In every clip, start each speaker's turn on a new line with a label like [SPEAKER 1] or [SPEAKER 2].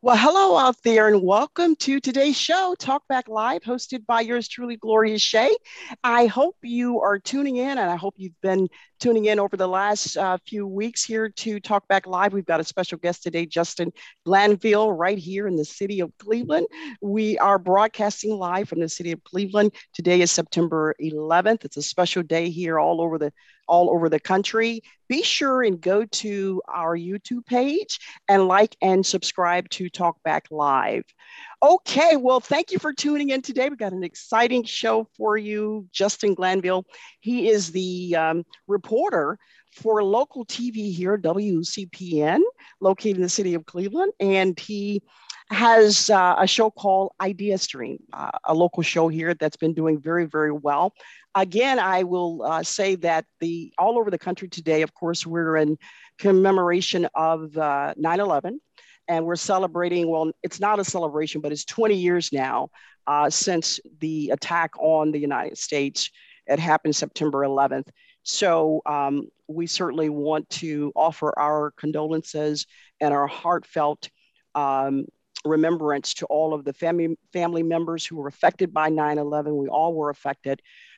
[SPEAKER 1] Well, hello out there, and welcome to today's show, Talk Back Live, hosted by yours truly, Gloria Shea. I hope you are tuning in, and I hope you've been tuning in over the last few weeks here to Talk Back Live. We've got a special guest today, Justin Glanville, right here in the city of Cleveland. We are broadcasting live from the city of Cleveland. Today is September 11th. It's a special day here all over the country. Be sure and go to our YouTube page and like and subscribe to Talkback Live. Okay, well, thank you for tuning in today. We got an exciting show for you. Justin Glanville, he is the reporter for local TV here, WCPN, located in the city of Cleveland, and he has a show called Idea Stream, a local show here that's been doing very, very well. Again, I will say that the all over the country today, of course, we're in commemoration of 9/11, and we're celebrating. Well, it's not a celebration, but it's 20 years now since the attack on the United States. It happened September 11th. So we certainly want to offer our condolences and our heartfelt remembrance to all of the family members who were affected by 9/11. We all were affected.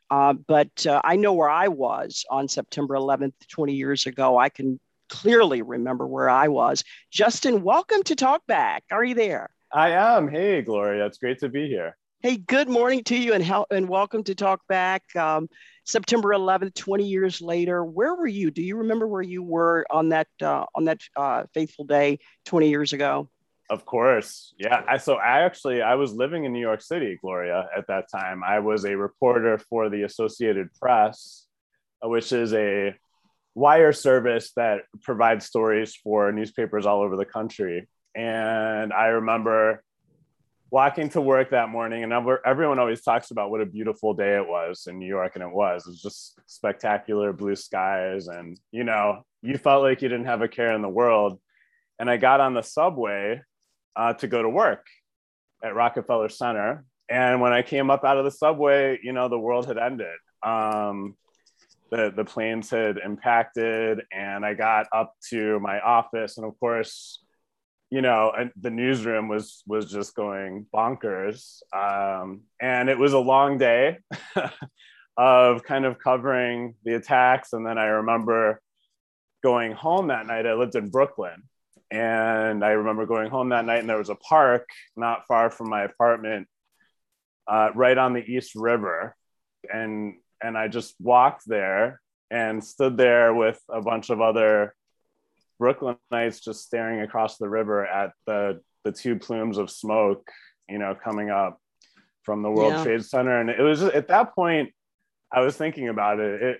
[SPEAKER 1] But I know where I was on September 11th, 20 years ago. I can clearly remember where I was. Justin, welcome to Talkback. Are you there?
[SPEAKER 2] I am. Hey, Gloria. It's great to be here.
[SPEAKER 1] Hey, good morning to you and welcome to Talkback. September 11th, 20 years later, where were you? Do you remember where you were on that faithful day 20 years ago?
[SPEAKER 2] Of course. Yeah. I was living in New York City, Gloria, at that time. I was a reporter for the Associated Press, which is a wire service that provides stories for newspapers all over the country. And I remember walking to work that morning, and everyone always talks about what a beautiful day it was in New York, and it was just spectacular blue skies, and you felt like you didn't have a care in the world. And I got on the subway to go to work at Rockefeller Center, and when I came up out of the subway, the world had ended. The planes had impacted, and I got up to my office, and of course, the newsroom was just going bonkers. And it was a long day of kind of covering the attacks. And then I remember going home that night. I lived in Brooklyn, and I remember going home that night, and there was a park not far from my apartment, right on the East River. And I just walked there and stood there with a bunch of other Brooklynites, just staring across the river at the two plumes of smoke, coming up from the World Trade Center. And it was just, at that point, I was thinking about it.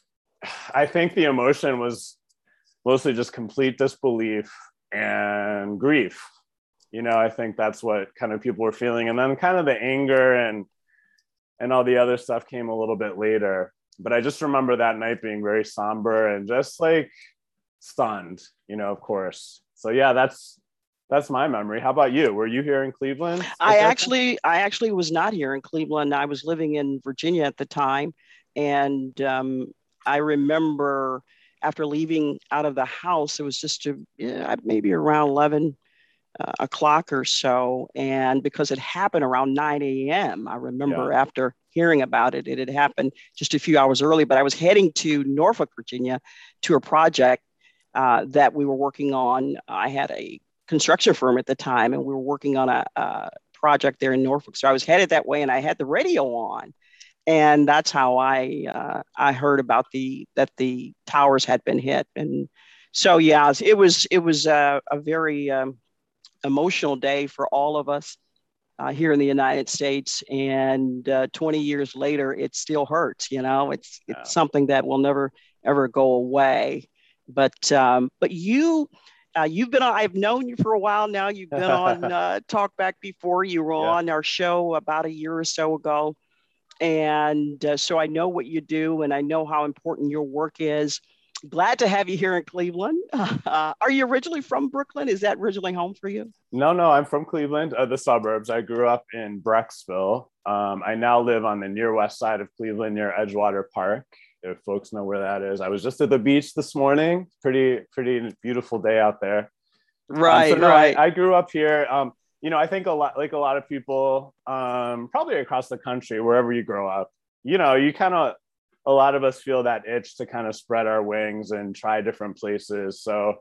[SPEAKER 2] I think the emotion was mostly just complete disbelief and grief. I think that's what kind of people were feeling. And then kind of the anger and all the other stuff came a little bit later. But I just remember that night being very somber and just like stunned, of course. So yeah, that's my memory. How about you? Were you here in Cleveland?
[SPEAKER 1] I actually was not here in Cleveland. I was living in Virginia at the time, and I remember after leaving out of the house, it was just maybe around 11 o'clock or so. And because it happened around 9 a.m., I remember after hearing about it, it had happened just a few hours early, but I was heading to Norfolk, Virginia to a project that we were working on. I had a construction firm at the time, and we were working on a project there in Norfolk. So I was headed that way, and I had the radio on. And that's how I heard about that the towers had been hit. And so, yeah, it was a very emotional day for all of us here in the United States. And 20 years later, it still hurts. It's something that will never ever go away. But you've been on. I've known you for a while now. You've been on Talkback before. You were on our show about a year or so ago, and so I know what you do, and I know how important your work is. Glad to have you here in Cleveland. Are you originally from Brooklyn? Is that originally home for you?
[SPEAKER 2] No, I'm from Cleveland, the suburbs. I grew up in Brecksville. I now live on the near west side of Cleveland, near Edgewater Park, if folks know where that is. I was just at the beach this morning. Pretty beautiful day out there.
[SPEAKER 1] Right,
[SPEAKER 2] No,
[SPEAKER 1] right.
[SPEAKER 2] I grew up here. I think a lot of people, probably across the country, wherever you grow up, you kind of, a lot of us feel that itch to kind of spread our wings and try different places. So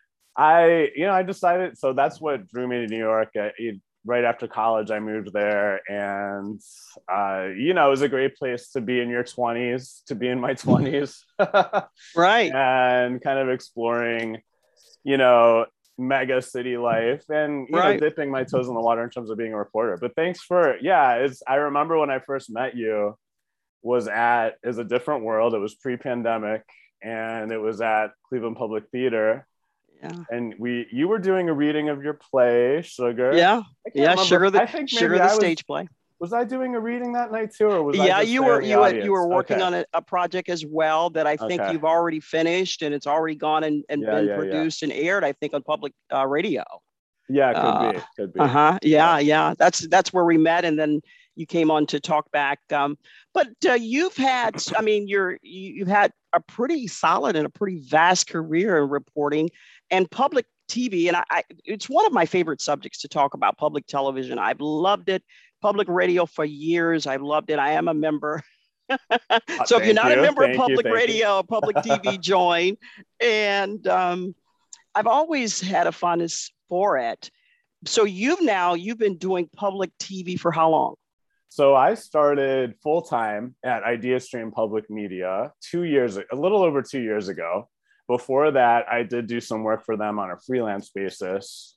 [SPEAKER 2] I decided, so that's what drew me to New York. Right after college, I moved there, and it was a great place to be in your 20s, to be in my 20s,
[SPEAKER 1] Right.
[SPEAKER 2] and kind of exploring, you know, mega city life, and
[SPEAKER 1] Right.
[SPEAKER 2] dipping my toes in the water in terms of being a reporter. But thanks for, I remember when I first met you is a different world. It was pre-pandemic, and it was at Cleveland Public Theater,
[SPEAKER 1] Yeah.
[SPEAKER 2] and you were doing a reading of your play Sugar.
[SPEAKER 1] Yeah.
[SPEAKER 2] I can't
[SPEAKER 1] Yeah.
[SPEAKER 2] remember.
[SPEAKER 1] Sugar the
[SPEAKER 2] I think
[SPEAKER 1] Sugar
[SPEAKER 2] maybe
[SPEAKER 1] the
[SPEAKER 2] I was
[SPEAKER 1] stage play.
[SPEAKER 2] was I doing a reading that night too, or was I
[SPEAKER 1] Yeah,
[SPEAKER 2] just
[SPEAKER 1] you
[SPEAKER 2] there
[SPEAKER 1] were
[SPEAKER 2] in the
[SPEAKER 1] you were
[SPEAKER 2] audience?
[SPEAKER 1] working
[SPEAKER 2] Okay.
[SPEAKER 1] on a project as well that I think
[SPEAKER 2] Okay.
[SPEAKER 1] you've already finished, and it's already gone and
[SPEAKER 2] Yeah,
[SPEAKER 1] been
[SPEAKER 2] yeah, yeah.
[SPEAKER 1] produced and aired, I think, on public radio.
[SPEAKER 2] Yeah, it
[SPEAKER 1] Uh,
[SPEAKER 2] could be.
[SPEAKER 1] uh-huh.
[SPEAKER 2] Yeah.
[SPEAKER 1] Yeah, yeah. That's where we met, and then you came on to talk back. But you've had, I mean, you've had a pretty solid and a pretty vast career in reporting and public TV, and it's one of my favorite subjects to talk about, public television. I've loved it. Public radio for years. I've loved it. I am a member. So if you're
[SPEAKER 2] Thank
[SPEAKER 1] not a
[SPEAKER 2] you.
[SPEAKER 1] member of
[SPEAKER 2] Thank you.
[SPEAKER 1] public
[SPEAKER 2] Thank you.
[SPEAKER 1] radio or public TV, join. And I've always had a fondness for it. So you've been doing public TV for how long?
[SPEAKER 2] So I started full time at IdeaStream Public Media a little over 2 years ago. Before that, I did do some work for them on a freelance basis.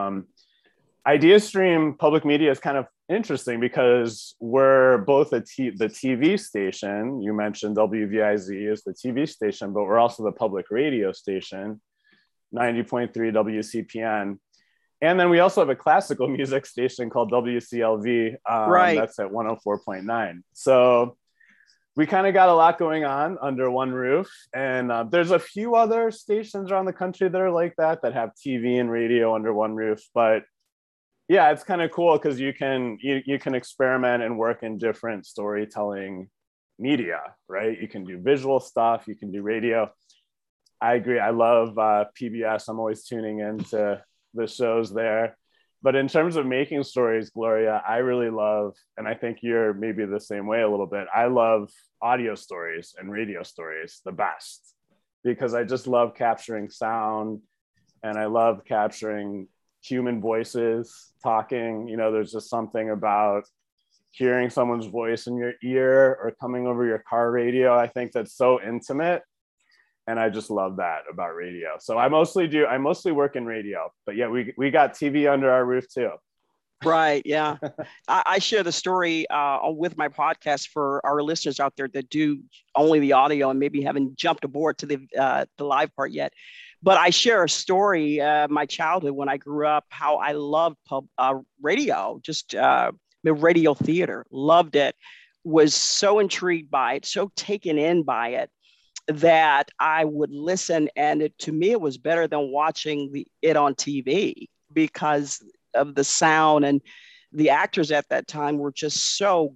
[SPEAKER 2] IdeaStream Public Media is kind of interesting because we're both the TV station. You mentioned WVIZ is the TV station, but we're also the public radio station, 90.3 WCPN. And then we also have a classical music station called WCLV.
[SPEAKER 1] Right.
[SPEAKER 2] That's at 104.9. So we kind of got a lot going on under one roof. And there's a few other stations around the country that are like that have TV and radio under one roof. But yeah, it's kind of cool because you can experiment and work in different storytelling media, right? You can do visual stuff, you can do radio. I agree. I love PBS. I'm always tuning into the shows there. But in terms of making stories, Gloria, I really love, and I think you're maybe the same way a little bit, I love audio stories and radio stories the best, because I just love capturing sound, and I love capturing human voices talking. There's just something about hearing someone's voice in your ear or coming over your car radio. I think that's so intimate. And I just love that about radio. So I mostly work in radio, but yeah, we got TV under our roof too.
[SPEAKER 1] Right. Yeah. I share the story with my podcast for our listeners out there that do only the audio and maybe haven't jumped aboard to the live part yet. But I share a story, my childhood when I grew up, how I loved radio, just the radio theater, loved it, was so intrigued by it, so taken in by it, that I would listen, and to me it was better than watching it on TV because of the sound, and the actors at that time were just so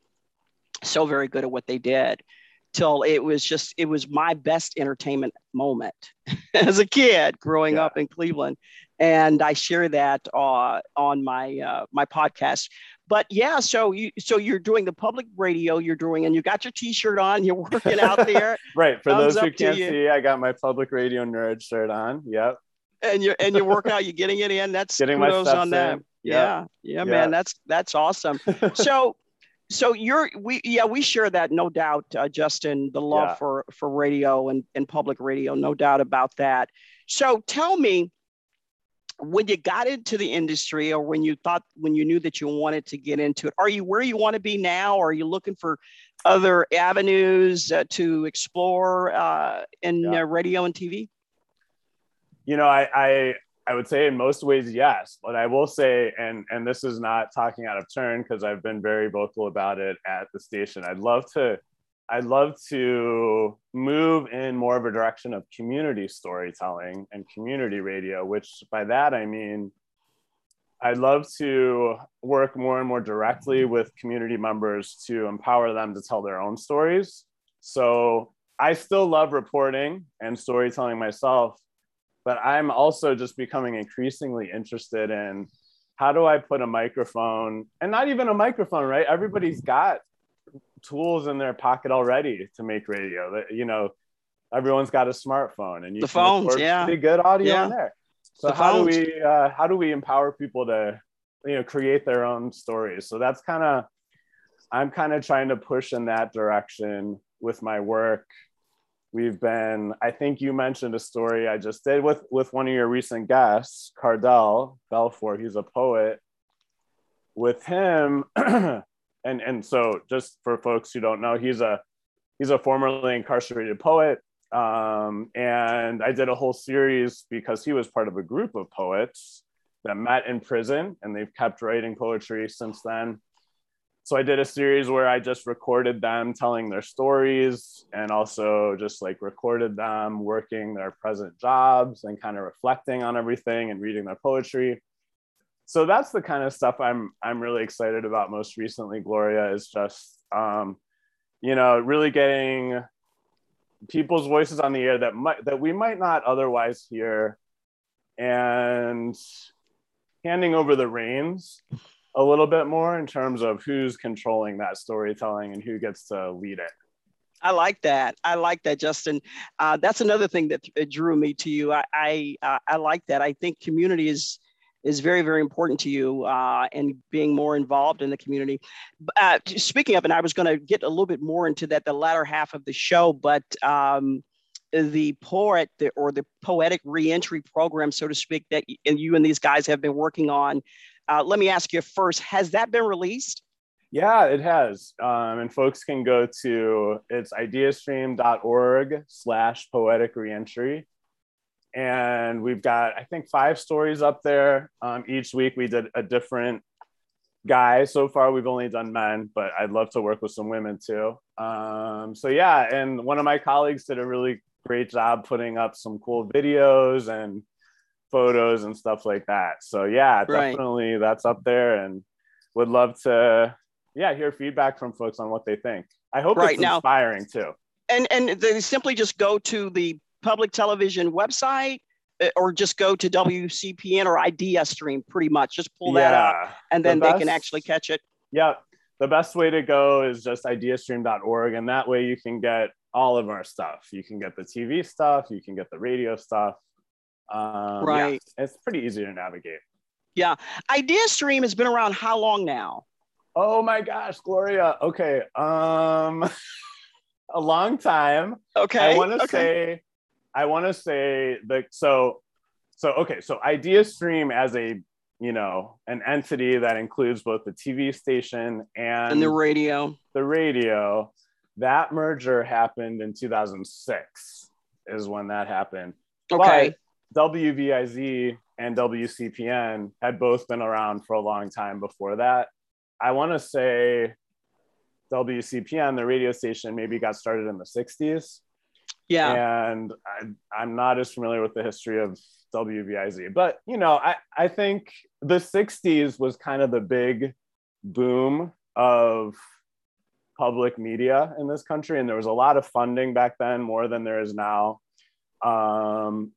[SPEAKER 1] very good at what they did, till it was my best entertainment moment as a kid growing up in Cleveland. And I share that on my my podcast. But yeah, so you're doing the public radio, and you got your T-shirt on, you're working out there.
[SPEAKER 2] Right. For
[SPEAKER 1] Thumbs
[SPEAKER 2] those who
[SPEAKER 1] up to
[SPEAKER 2] can't
[SPEAKER 1] you.
[SPEAKER 2] see, I got my public radio nerd shirt on. Yep.
[SPEAKER 1] And you're working out, you're getting it in. That's
[SPEAKER 2] Getting my
[SPEAKER 1] kudos
[SPEAKER 2] steps
[SPEAKER 1] on that.
[SPEAKER 2] in.
[SPEAKER 1] Yeah, man, that's awesome. So we share that, no doubt, Justin, the love for radio and public radio, no doubt about that. So tell me, when you got into the industry, or when you knew that you wanted to get into it, are you where you want to be now? Or are you looking for other avenues to explore in radio and TV?
[SPEAKER 2] I would say in most ways, yes. But I will say, and this is not talking out of turn, because I've been very vocal about it at the station, I'd love to move in more of a direction of community storytelling and community radio, which by that I mean, I'd love to work more and more directly with community members to empower them to tell their own stories. So I still love reporting and storytelling myself, but I'm also just becoming increasingly interested in how do I put a microphone, and not even a microphone, right? Everybody's got tools in their pocket already to make radio. You know, everyone's got a smartphone, and you
[SPEAKER 1] The
[SPEAKER 2] can
[SPEAKER 1] phones,
[SPEAKER 2] record
[SPEAKER 1] yeah.
[SPEAKER 2] pretty good audio in there. So how do we empower people to, you know, create their own stories? So that's I'm kind of trying to push in that direction with my work. I think you mentioned a story I just did with one of your recent guests, Cardell Belfort. He's a poet. With him, and so just for folks who don't know, he's a formerly incarcerated poet. And I did a whole series because he was part of a group of poets that met in prison, and they've kept writing poetry since then. So I did a series where I just recorded them telling their stories, and also just like recorded them working their present jobs and kind of reflecting on everything and reading their poetry. So that's the kind of stuff I'm really excited about most recently, Gloria, is just, you know, really getting people's voices on the air that we might not otherwise hear, and handing over the reins a little bit more in terms of who's controlling that storytelling and who gets to lead it.
[SPEAKER 1] I like that. Justin. That's another thing that drew me to you. I like that. I think community is very, very important to you, and being more involved in the community. Speaking of, and I was going to get a little bit more into that the latter half of the show, but the poetic reentry program, so to speak, that you and these guys have been working on. Let me ask you first, has that been released?
[SPEAKER 2] Yeah, it has. And folks can go to, it's ideastream.org/poetic reentry. And we've got, I think, 5 stories up there. Each week we did a different guy. So far, we've only done men, but I'd love to work with some women too. So yeah, and one of my colleagues did a really great job putting up some cool videos and photos and stuff like that. So yeah, definitely that's up there, and would love to hear feedback from folks on what they think. I hope it's inspiring too.
[SPEAKER 1] And they simply just go to the public television website, or just go to WCPN or IdeaStream, pretty much just pull that up, and then they can actually catch it.
[SPEAKER 2] Yeah, the best way to go is just ideastream.org, and that way you can get all of our stuff. You can get the TV stuff, you can get the radio stuff. Yeah, it's pretty easy to navigate.
[SPEAKER 1] Yeah. IdeaStream has been around how long now?
[SPEAKER 2] Oh my gosh, Gloria. Okay. A long time.
[SPEAKER 1] Okay.
[SPEAKER 2] I want to say that. So IdeaStream as a, you know, an entity that includes both the TV station and
[SPEAKER 1] the radio.
[SPEAKER 2] That merger happened in 2006 is when that happened.
[SPEAKER 1] Okay.
[SPEAKER 2] But WVIZ and WCPN had both been around for a long time before that. I want to say WCPN, the radio station, maybe got started in the 60s.
[SPEAKER 1] Yeah.
[SPEAKER 2] And I'm not as familiar with the history of WVIZ, but, you know, I think the 60s was kind of the big boom of public media in this country. And there was a lot of funding back then, more than there is now. So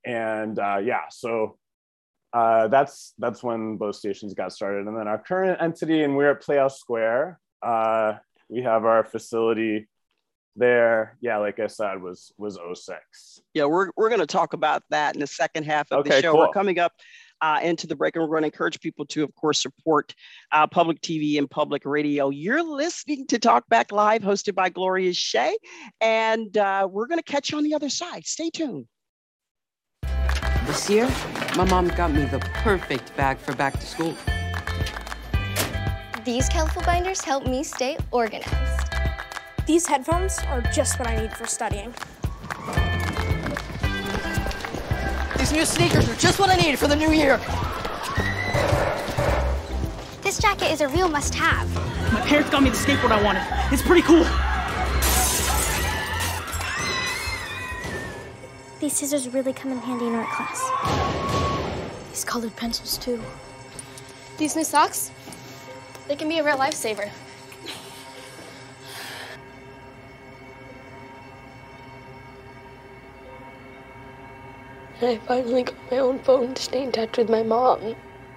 [SPEAKER 2] that's when both stations got started. And then our current entity, and we're at Playhouse Square. We have our facility there. Yeah, like I said, was 06.
[SPEAKER 1] Yeah, we're going to talk about that in the second half of the show.
[SPEAKER 2] Cool.
[SPEAKER 1] We're coming up into the break, and we're going to encourage people to, of course, support public TV and public radio. You're listening to Talk Back Live, hosted by Gloria Shea, and we're going to catch you on the other side. Stay tuned.
[SPEAKER 3] This year, my mom got me the perfect bag for back to school.
[SPEAKER 4] These colorful binders help me stay organized.
[SPEAKER 5] These headphones are just what I need for studying.
[SPEAKER 6] These new sneakers are just what I need for the new year.
[SPEAKER 4] This jacket is a real must-have.
[SPEAKER 6] My parents got me the skateboard I wanted. It's pretty cool.
[SPEAKER 5] These scissors really come in handy in art class.
[SPEAKER 4] These colored pencils, too. These new socks, they can be a real lifesaver. And I finally got my own phone to stay in touch with my mom.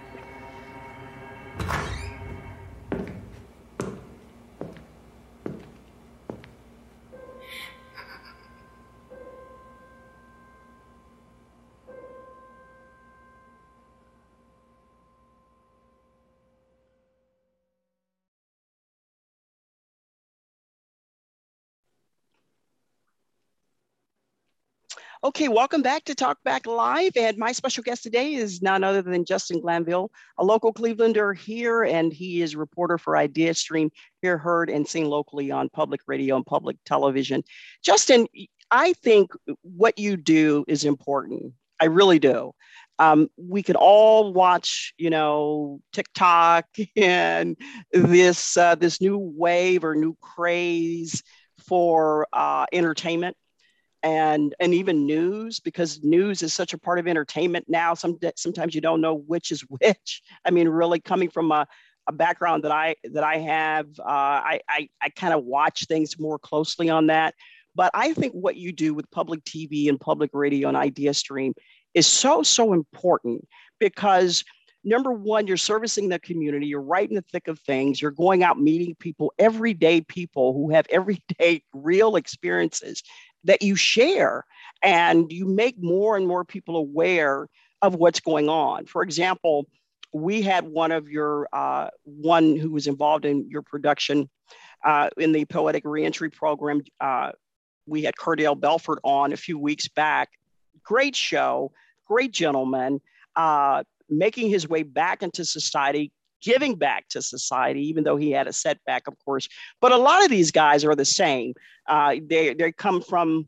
[SPEAKER 1] Okay, welcome back to Talk Back Live. And my special guest today is none other than Justin Glanville, a local Clevelander here, and he is a reporter for Idea Stream, here heard and seen locally on public radio and public television. Justin, I think what you do is important. I really do. We could all watch, TikTok and this new wave or new craze for entertainment and even news, because news is such a part of entertainment now. Sometimes you don't know which is which. I mean, really coming from a background that I have, I kind of watch things more closely on that. But I think what you do with public TV and public radio and Idea Stream is so important, because number one, you're servicing the community, you're right in the thick of things, you're going out meeting people, everyday people who have everyday real experiences that you share, and you make more and more people aware of what's going on. For example, we had one who was involved in your production in the Poetic Reentry Program. We had Cordell Belfort on a few weeks back. Great show, great gentleman, making his way back into society, giving back to society, even though he had a setback, of course. But a lot of these guys are the same. They come from,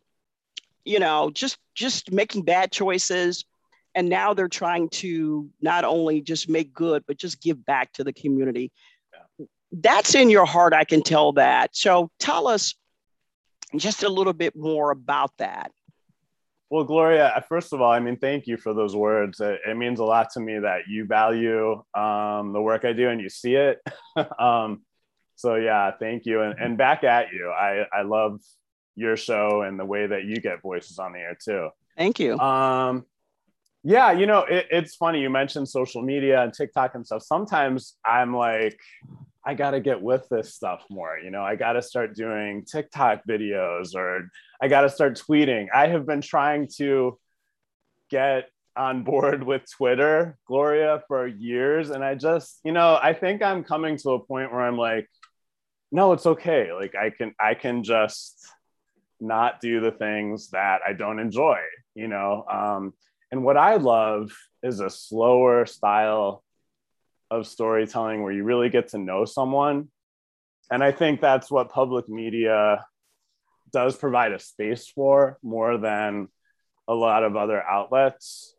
[SPEAKER 1] just making bad choices. And now they're trying to not only just make good, but just give back to the community. That's in your heart, I can tell that. So tell us just a little bit more about that.
[SPEAKER 2] Well, Gloria, first of all, I mean, thank you for those words. It means a lot to me that you value the work I do and you see it. So yeah, thank you. And back at you. I love your show and the way that you get voices on the air too.
[SPEAKER 1] Thank you.
[SPEAKER 2] Yeah, it's funny. You mentioned social media and TikTok and stuff. Sometimes I'm like, I got to get with this stuff more. I got to start doing TikTok videos, or I got to start tweeting. I have been trying to get on board with Twitter, Gloria, for years. And I just, I think I'm coming to a point where I'm like, no, it's okay. Like I can just not do the things that I don't enjoy, and what I love is a slower style of storytelling where you really get to know someone. And I think that's what public media does provide a space for, more than a lot of other outlets.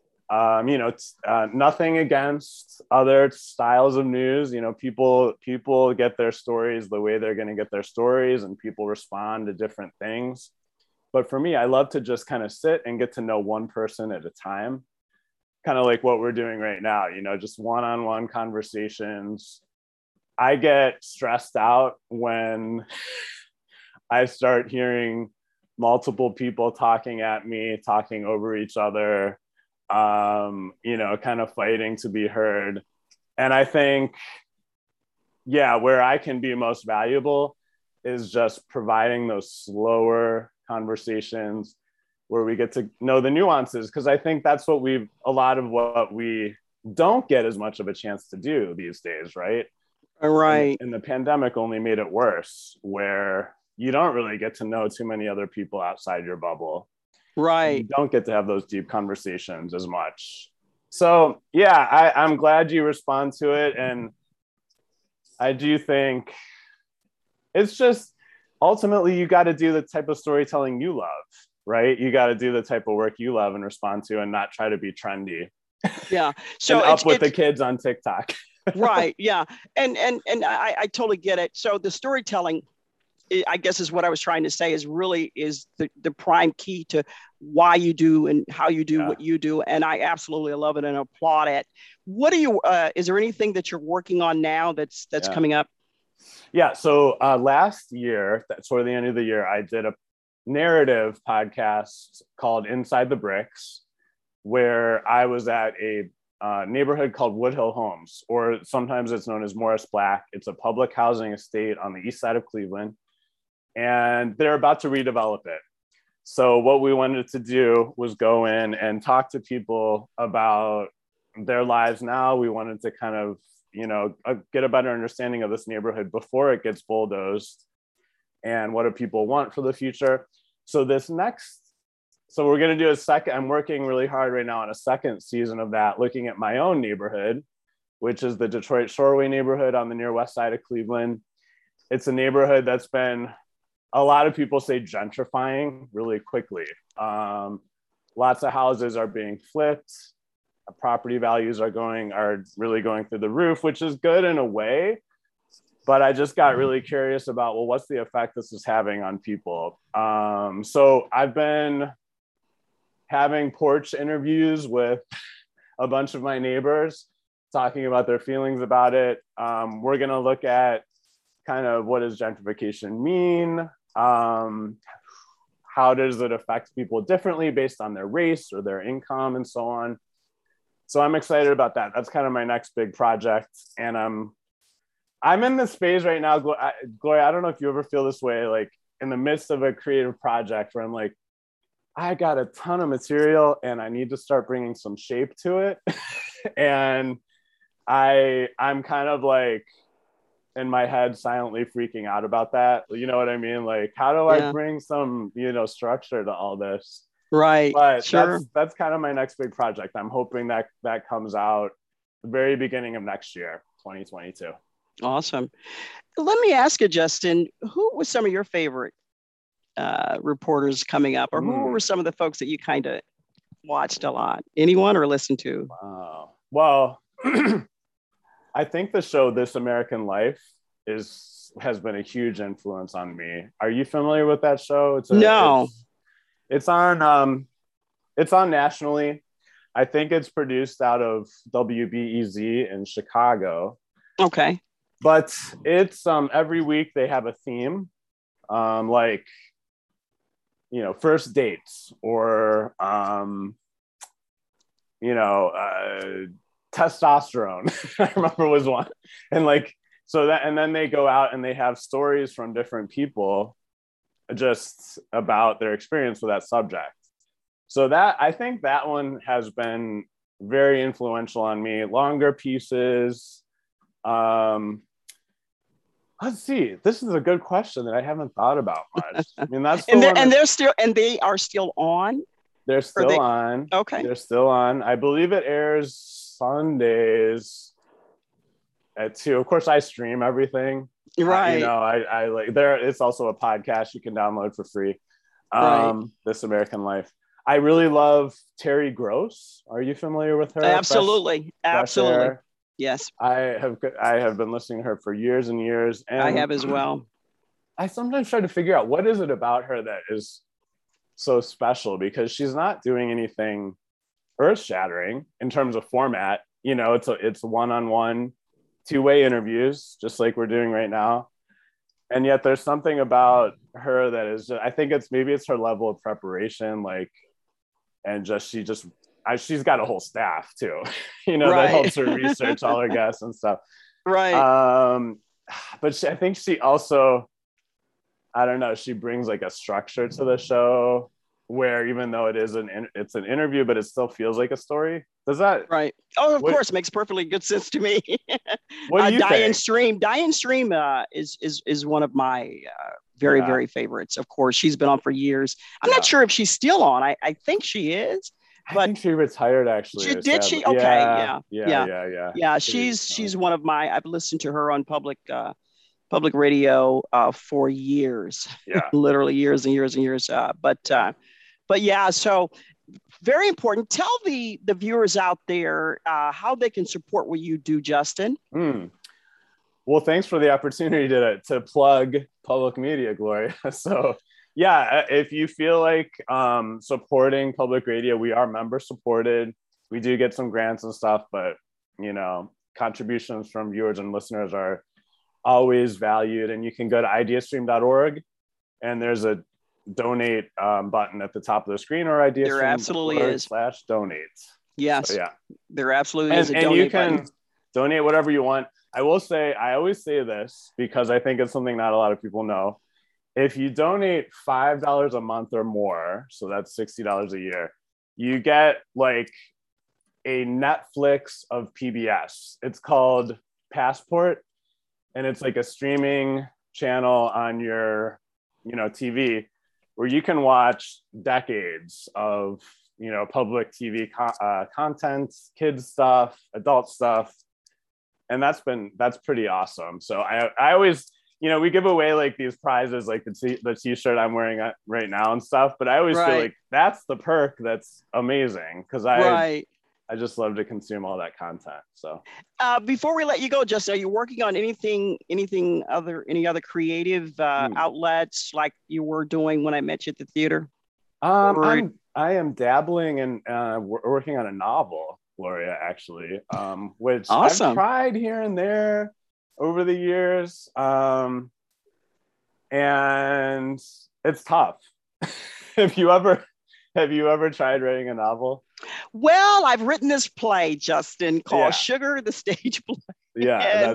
[SPEAKER 2] Nothing against other styles of news. People get their stories the way they're going to get their stories, and people respond to different things. But for me, I love to just kind of sit and get to know one person at a time, kind of like what we're doing right now, just one-on-one conversations. I get stressed out when I start hearing multiple people talking at me, talking over each other, kind of fighting to be heard. And I think, where I can be most valuable is just providing those slower conversations where we get to know the nuances, because I think that's a lot of what we don't get as much of a chance to do these days, right?
[SPEAKER 1] Right.
[SPEAKER 2] And the pandemic only made it worse, where you don't really get to know too many other people outside your bubble.
[SPEAKER 1] Right.
[SPEAKER 2] You don't get to have those deep conversations as much. So yeah, I'm glad you respond to it. And I do think it's just, ultimately, you got to do the type of storytelling you love, right? You got to do the type of work you love and respond to, and not try to be trendy.
[SPEAKER 1] Yeah. So
[SPEAKER 2] up with the kids on TikTok.
[SPEAKER 1] Right. Yeah. And I totally get it. So the storytelling, I guess, is what I was trying to say, is the prime key to why you do and how you do what you do. And I absolutely love it and applaud it. What are you, is there anything that you're working on now that's coming up?
[SPEAKER 2] Yeah. So last year, toward the end of the year, I did a narrative podcast called Inside the Bricks. where I was at a neighborhood called Woodhill Homes, or sometimes it's known as Morris Black. It's a public housing estate on the east side of Cleveland, and they're about to redevelop it. So what we wanted to do was go in and talk to people about their lives now. We wanted to kind of, get a better understanding of this neighborhood before it gets bulldozed, and what do people want for the future. So we're going to do a second, I'm working really hard right now on a second season of that, looking at my own neighborhood, which is the Detroit Shoreway neighborhood on the near west side of Cleveland. It's a neighborhood that's been, a lot of people say, gentrifying really quickly. Lots of houses are being flipped. Property values are really going through the roof, which is good in a way. But I just got really curious about, well, what's the effect this is having on people? So I've been having porch interviews with a bunch of my neighbors, talking about their feelings about it. We're going to look at kind of, what does gentrification mean? How does it affect people differently based on their race or their income and so on? So I'm excited about that. That's kind of my next big project. And I'm in this phase right now, Gloria, I don't know if you ever feel this way, like in the midst of a creative project where I'm like, I got a ton of material and I need to start bringing some shape to it. And I'm kind of like in my head silently freaking out about that. You know what I mean? Like, how do I bring some, structure to all this?
[SPEAKER 1] Right.
[SPEAKER 2] But
[SPEAKER 1] sure.
[SPEAKER 2] That's kind of my next big project. I'm hoping that comes out the very beginning of next year, 2022.
[SPEAKER 1] Awesome. Let me ask you, Justin, who was some of your favorite reporters coming up, or who were some of the folks that you kind of watched a lot? Anyone or listened to?
[SPEAKER 2] Wow. Well, I think the show This American Life has been a huge influence on me. Are you familiar with that show?
[SPEAKER 1] No.
[SPEAKER 2] It's on nationally. I think it's produced out of WBEZ in Chicago.
[SPEAKER 1] Okay.
[SPEAKER 2] But it's every week they have a theme, like, first dates, or testosterone. I remember was one. And and then they go out and they have stories from different people just about their experience with that subject. So I think that one has been very influential on me. Longer pieces. Let's see. This is a good question that I haven't thought about much. I mean, that's
[SPEAKER 1] they are still on.
[SPEAKER 2] They're still on.
[SPEAKER 1] Okay.
[SPEAKER 2] They're still on. I believe it airs Sundays at 2. Of course, I stream everything.
[SPEAKER 1] Right.
[SPEAKER 2] I like there. It's also a podcast you can download for free. This American Life. I really love Terry Gross. Are you familiar with her?
[SPEAKER 1] Absolutely. Absolutely. Yes.
[SPEAKER 2] I have been listening to her for years and years. And
[SPEAKER 1] I have as well.
[SPEAKER 2] I sometimes try to figure out what is it about her that is so special, because she's not doing anything earth-shattering in terms of format. It's one-on-one, two-way interviews, just like we're doing right now. And yet there's something about her that is, I think maybe it's her level of preparation, she's got a whole staff too, that helps her research all her guests and stuff.
[SPEAKER 1] Right.
[SPEAKER 2] But I think she also, I don't know, she brings like a structure to the show where even though it's an interview, but it still feels like a story. Does that?
[SPEAKER 1] Right. Oh, of course, makes perfectly good sense to me.
[SPEAKER 2] What do you
[SPEAKER 1] Diane
[SPEAKER 2] think?
[SPEAKER 1] Stream. Diane Stream is one of my very favorite. Of course, she's been on for years. I'm not sure if she's still on. I think she is. But
[SPEAKER 2] I think she retired actually.
[SPEAKER 1] Did she? Okay.
[SPEAKER 2] Yeah.
[SPEAKER 1] She's one of my. I've listened to her on public radio for years.
[SPEAKER 2] Yeah.
[SPEAKER 1] Literally years and years and years. But yeah. So very important. Tell the viewers out there how they can support what you do, Justin.
[SPEAKER 2] Well, thanks for the opportunity to plug public media, Gloria. So. Yeah, if you feel like supporting public radio, we are member supported. We do get some grants and stuff, but contributions from viewers and listeners are always valued. And you can go to ideastream.org, and there's a donate button at the top of the screen, or
[SPEAKER 1] There absolutely is
[SPEAKER 2] /donate.
[SPEAKER 1] Yes.
[SPEAKER 2] So, yeah.
[SPEAKER 1] There absolutely is a
[SPEAKER 2] and
[SPEAKER 1] donate
[SPEAKER 2] you can
[SPEAKER 1] button.
[SPEAKER 2] Donate whatever you want. I will say, I always say this because I think it's something not a lot of people know. If you donate $5 a month or more, so that's $60 a year, you get like a Netflix of PBS. It's called Passport, and it's like a streaming channel on your, TV, where you can watch decades of, public TV content, kids stuff, adult stuff, and that's pretty awesome. So I always, we give away like these prizes, like the t-shirt I'm wearing right now and stuff, but I always feel like that's the perk that's amazing, because I just love to consume all that content. So
[SPEAKER 1] before we let you go, Justin, are you working on any other creative outlets like you were doing when I met you at the theater?
[SPEAKER 2] I am dabbling in working on a novel, Gloria, actually, which awesome. I've tried here and there over the years, and it's tough. Have you ever tried writing a novel?
[SPEAKER 1] Well, I've written this play, Justin, called Sugar, the stage play.
[SPEAKER 2] Yeah,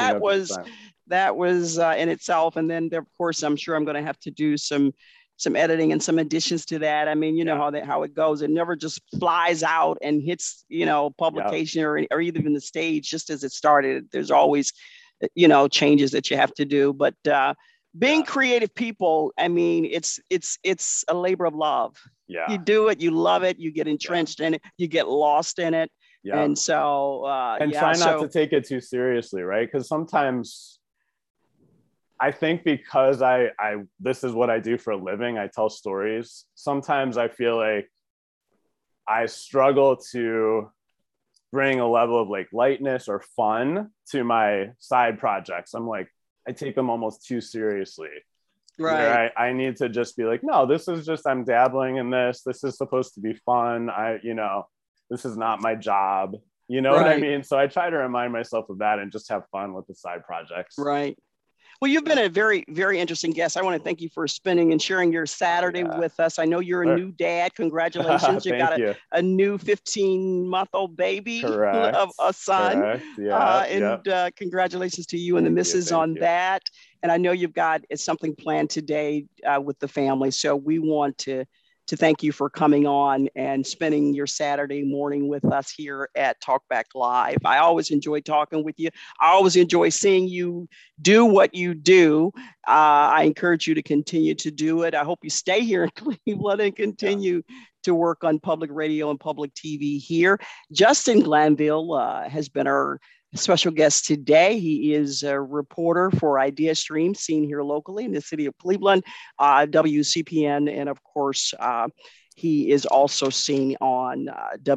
[SPEAKER 1] that was in itself, and then of course I'm sure I'm going to have to do some editing and some additions to that. I mean, how it goes. It never just flies out and hits, publication or even the stage just as it started. There's always, changes that you have to do. But being creative people, I mean, it's a labor of love.
[SPEAKER 2] Yeah.
[SPEAKER 1] You do it, you love it, you get entrenched in it, you get lost in it.
[SPEAKER 2] Yeah.
[SPEAKER 1] And so,
[SPEAKER 2] try not to take it too seriously, right? Because sometimes I think because I this is what I do for a living, I tell stories. Sometimes I feel like I struggle to bring a level of like lightness or fun to my side projects. I'm like, I take them almost too seriously.
[SPEAKER 1] Right.
[SPEAKER 2] I need to just be like, no, this is just, I'm dabbling in this. This is supposed to be fun. This is not my job. You know what I mean? So I try to remind myself of that and just have fun with the side projects.
[SPEAKER 1] Right. Well, you've been a very, very interesting guest. I want to thank you for spending and sharing your Saturday with us. I know you're a new dad. Congratulations. You got a new 15-month-old baby of a son.
[SPEAKER 2] Correct. Yeah,
[SPEAKER 1] congratulations to you and the missus on that. And I know you've got something planned today with the family. So we want to thank you for coming on and spending your Saturday morning with us here at Talkback Live. I always enjoy talking with you. I always enjoy seeing you do what you do. I encourage you to continue to do it. I hope you stay here in Cleveland and continue to work on public radio and public TV here. Justin Glanville has been our special guest today. He is a reporter for Idea Stream, seen here locally in the city of Cleveland, WCPN, and of course, he is also seen on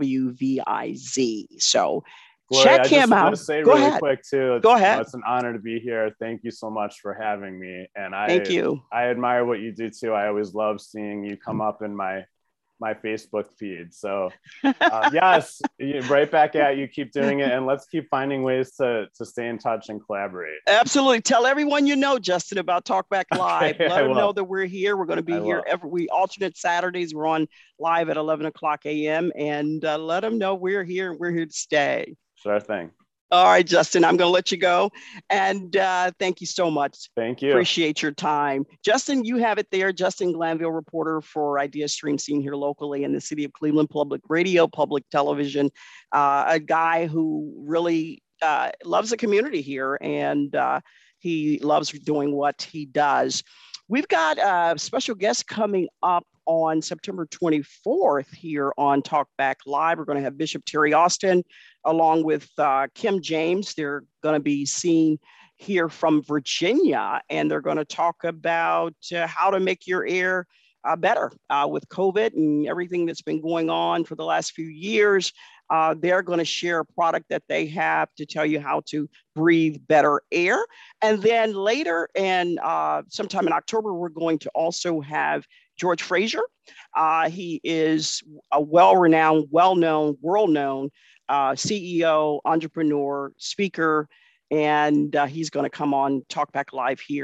[SPEAKER 1] WVIZ. So
[SPEAKER 2] Gloria,
[SPEAKER 1] check him out.
[SPEAKER 2] I just want to say really quick too.
[SPEAKER 1] Go ahead.
[SPEAKER 2] It's an honor to be here. Thank you so much for having me. And
[SPEAKER 1] thank you.
[SPEAKER 2] I admire what you do too. I always love seeing you come up in my Facebook feed. So yes, right back at you. Keep doing it, and let's keep finding ways to stay in touch and collaborate.
[SPEAKER 1] Absolutely. Tell everyone you know, Justin, about Talkback Live.
[SPEAKER 2] Okay,
[SPEAKER 1] Let them know that we're here. We're going to be here we alternate Saturdays. We're on live at 11 o'clock a.m. and let them know we're here and we're here to stay.
[SPEAKER 2] Sure thing.
[SPEAKER 1] All right, Justin, I'm going to let you go. And thank you so much.
[SPEAKER 2] Thank you.
[SPEAKER 1] Appreciate your time. Justin, you have it there. Justin Glanville, reporter for Idea Stream, seen here locally in the city of Cleveland, public radio, public television, a guy who really loves the community here, and he loves doing what he does. We've got a special guest coming up on September 24th here on Talkback Live. We're going to have Bishop Terry Austin along with Kim James. They're going to be seen here from Virginia, and they're going to talk about how to make your air better with COVID and everything that's been going on for the last few years. They're going to share a product that they have to tell you how to breathe better air. And then later, and sometime in October, we're going to also have George Fraser. He is a well-renowned, well-known, world-known CEO, entrepreneur, speaker, and he's going to come on Talkback Live here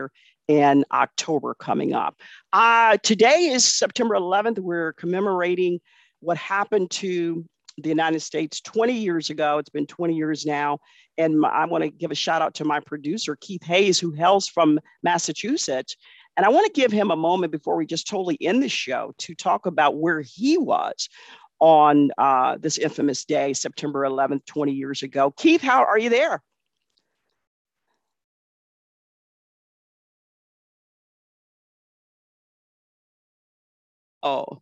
[SPEAKER 1] and October coming up. Today is September 11th. We're commemorating what happened to the United States 20 years ago. It's been 20 years now. And I want to give a shout out to my producer, Keith Hayes, who hails from Massachusetts. And I want to give him a moment before we just totally end the show to talk about where he was on this infamous day, September 11th, 20 years ago. Keith, how are you there? Oh,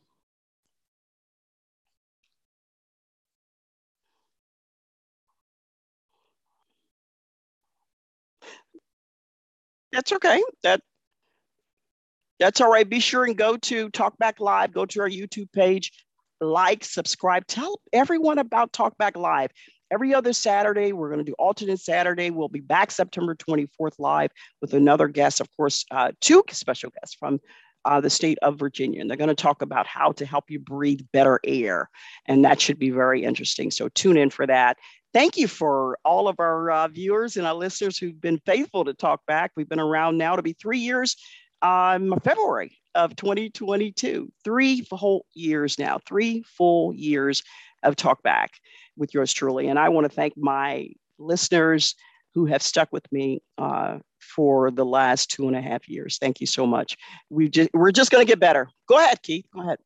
[SPEAKER 1] that's okay. That's all right. Be sure and go to Talkback Live, go to our YouTube page, like, subscribe, tell everyone about Talkback Live. Every other Saturday, we're going to do alternate Saturday. We'll be back September 24th live with another guest, of course, two special guests from the state of Virginia. And they're going to talk about how to help you breathe better air. And that should be very interesting. So tune in for that. Thank you for all of our viewers and our listeners who've been faithful to Talk Back. We've been around now to be 3 years, February of 2022. 3 whole years now, 3 full years of Talk Back with yours truly. And I want to thank my listeners who have stuck with me for the last 2.5 years. Thank you so much. We're just going to get better. Go ahead, Keith. Go ahead.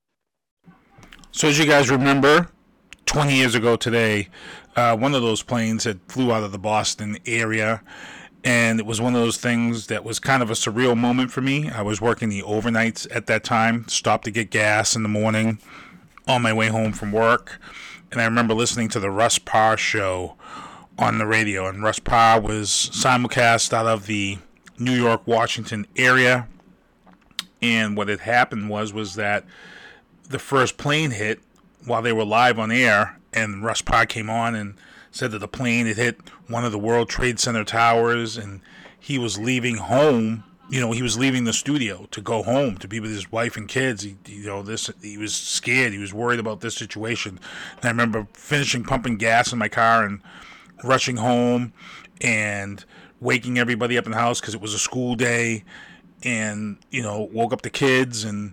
[SPEAKER 7] So as you guys remember, 20 years ago today, one of those planes had flew out of the Boston area, and it was one of those things that was kind of a surreal moment for me. I was working the overnights at that time, stopped to get gas in the morning on my way home from work, and I remember listening to the Russ Parr show on the radio, and Russ Parr was simulcast out of the New York, Washington area, and what had happened was that the first plane hit while they were live on air, and Russ Parr came on and said that the plane had hit one of the World Trade Center towers, and he was leaving home. You know, he was leaving the studio to go home to be with his wife and kids. He was scared. He was worried about this situation. And I remember finishing pumping gas in my car and rushing home and waking everybody up in the house because it was a school day, and woke up the kids. And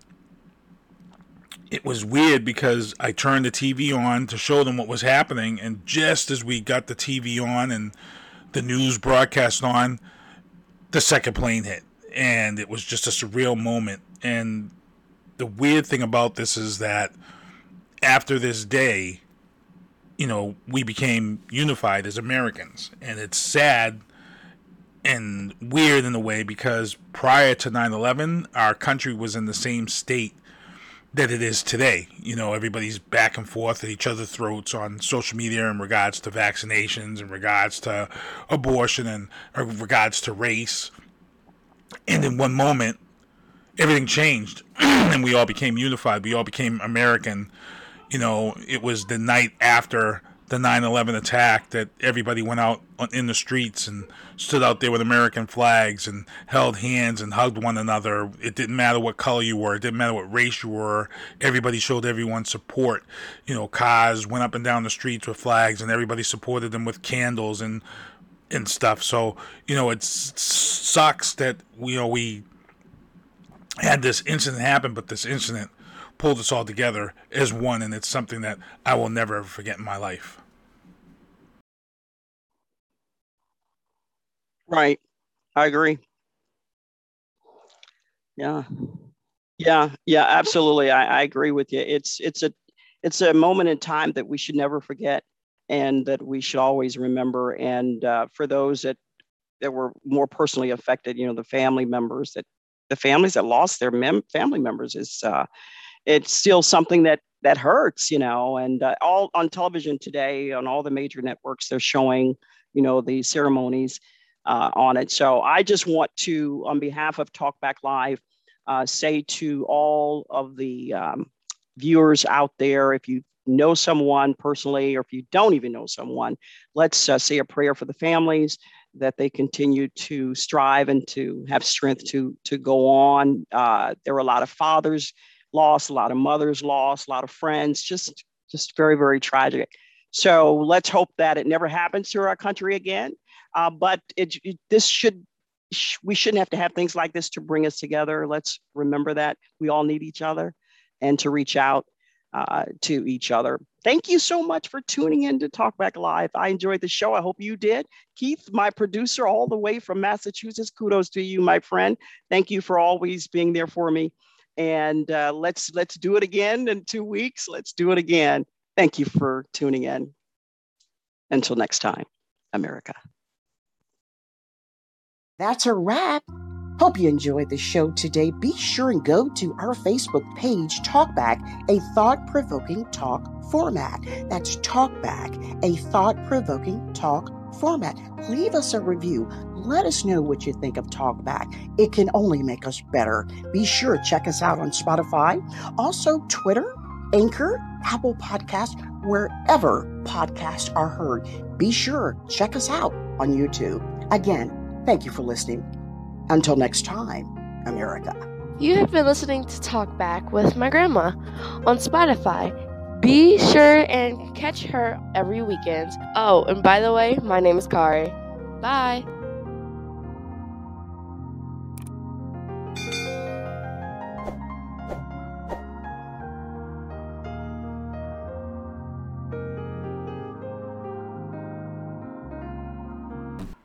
[SPEAKER 7] it was weird because I turned the TV on to show them what was happening, and just as we got the TV on and the news broadcast on, the second plane hit, and it was just a surreal moment. And the weird thing about this is that after this day, we became unified as Americans. And it's sad and weird in a way because prior to 9/11, our country was in the same state that it is today. Everybody's back and forth at each other's throats on social media in regards to vaccinations, in regards to abortion, and in regards to race. And in one moment, everything changed and we all became unified. We all became American. It was the night after the 9/11 attack that everybody went out in the streets and stood out there with American flags and held hands and hugged one another. It didn't matter what color you were. It didn't matter what race you were. Everybody showed everyone support. Cars went up and down the streets with flags, and everybody supported them with candles and stuff. So, it sucks that, we had this incident happen, but this incident pulled us all together as one, and it's something that I will never ever forget in my life.
[SPEAKER 1] Right. I agree. Yeah. Yeah, absolutely. I agree with you. It's a moment in time that we should never forget and that we should always remember. And for those that were more personally affected, the families that lost their family members, it's still something that hurts, and all on television today, on all the major networks, they're showing, the ceremonies on it. So I just want to, on behalf of Talkback Live, say to all of the viewers out there, if you know someone personally, or if you don't even know someone, let's say a prayer for the families, that they continue to strive and to have strength to go on. There were a lot of fathers lost, a lot of mothers lost, a lot of friends, just very, very tragic. So let's hope that it never happens to our country again. But this should we shouldn't have to have things like this to bring us together. Let's remember that we all need each other and to reach out to each other. Thank you so much for tuning in to Talkback Live. I enjoyed the show. I hope you did. Keith, my producer, all the way from Massachusetts, kudos to you, my friend. Thank you for always being there for me. And let's do it again in 2 weeks. Let's do it again. Thank you for tuning in. Until next time, America. That's a wrap. Hope you enjoyed the show today. Be sure and go to our Facebook page, Talkback, a thought-provoking talk format. That's Talkback, a thought-provoking talk format. Leave us a review. Let us know what you think of Talkback. It can only make us better. Be sure to check us out on Spotify, also Twitter, Anchor, Apple Podcasts, wherever podcasts are heard. Be sure, check us out on YouTube. Again, thank you for listening. Until next time, America.
[SPEAKER 4] You have been listening to Talkback with my grandma on Spotify. Be sure and catch her every weekend. Oh, and by the way, my name is Kari. Bye.